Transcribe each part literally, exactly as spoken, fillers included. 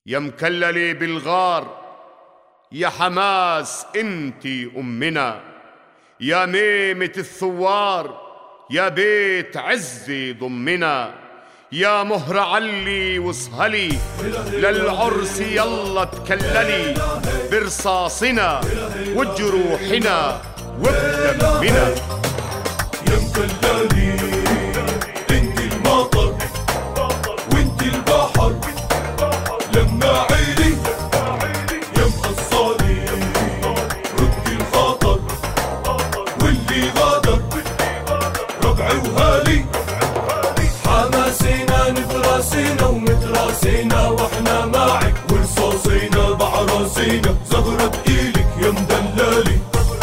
يا مكللي بالغار، يا حماس انتي أمنا، يا ميمة الثوار، يا بيت عزي ضمنا، يا مهر علي وصهلي للعرس يلا تكللي برصاصنا وجروحنا وبدمنا. يا مكللي انت المطر وانت البحر لما عيلي، يا مقصالي ردي الخاطر واللي غادر ربعي وهالي. حماسينا نتراسينا ومتراسينا واحنا معك ورصاصينا بعراسينا، زغرة بإيلك يا مدلالي.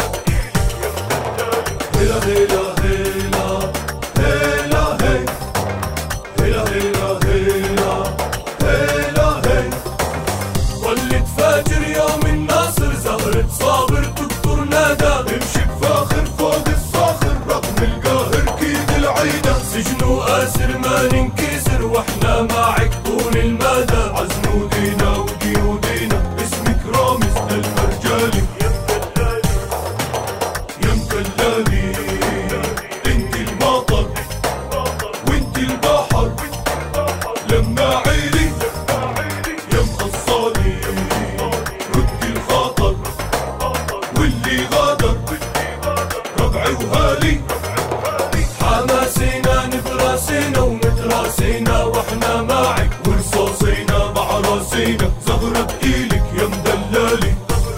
هلا هلا هلا هلا هي هلا هلا هلا هلا هي. ظلت فاجر يوم الناصر، زهرة صابر تكتر نادى، امشي بفاخر فوق الصاخر رغم القاهر كيد العيدة. سجن وآسر ما ننكسر واحنا معك طول المدى، عزمودينا وقيودينا اسمك رامز للمرجالي. يا مكلالي انت المطر وانت البحر لما عيلي، يا مقصالي ردي الخاطر واللي غادر ربعي وهالي. حماسينا نتراسينا ومتراسينا واحنا معك ورصاصينا بعراسينا، زغرة بإيلك يا مدلالي.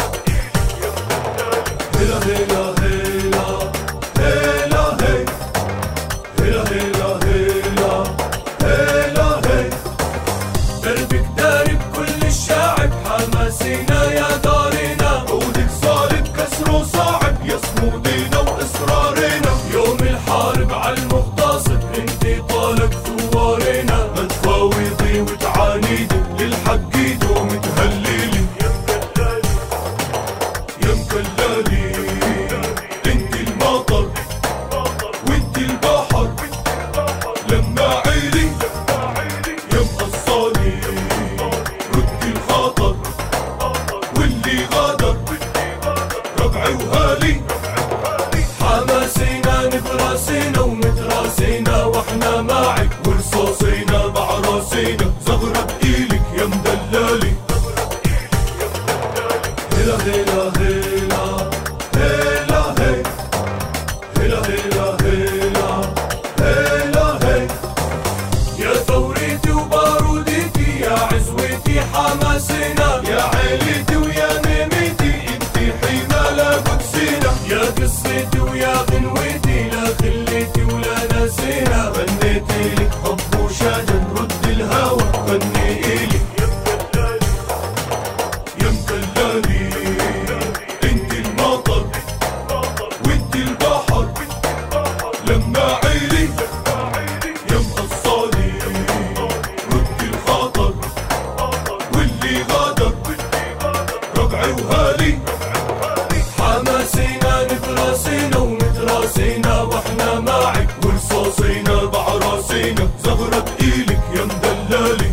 هلا هلا هلا هلا هي هلا هلا هلا هلا هي. دربك دارب كل الشاعب، حماسينا يا دارنا، عودك صارب كسره صاعب يا صمودينا واصرارنا. يوم الحارب عالمغتصب انتي طالق ثوارنا، ما تفاوضي وتعانيدي للحق ايده متهللي. يا مكلالي انت المطر وانت البحر لما عيلي، يا مقصالي ردي الخاطر واللي غادر ربعي وهالي. حماسينا نتراسينا ومتراسينا واحنا معك ورصاصينا بعراسينا، زغرة بإيلك يا مدلالي. هلا هلا هلا هلا هي هلا هلا هلا هلا هي. يا ثوريتي وباروديتي يا عزوتي حماسينا، يا عيلتي ويا ميميتي انتي حمالة قدسينا. يا قصتي ويا غنوتي لا خليتي ولا ناسينا، غنيتي لك حب وشجن رد الهوى غني إلي. يا مكلالي انت المطر وانت البحر لما عيلي، يا مقصالي ردي الخاطر واللي غادر ربعي وهالي. حماسينا نتراسينا ومتراسينا واحنا معك ورصاصينا بعراسينا، زغرة بإيلك يا مدلالي.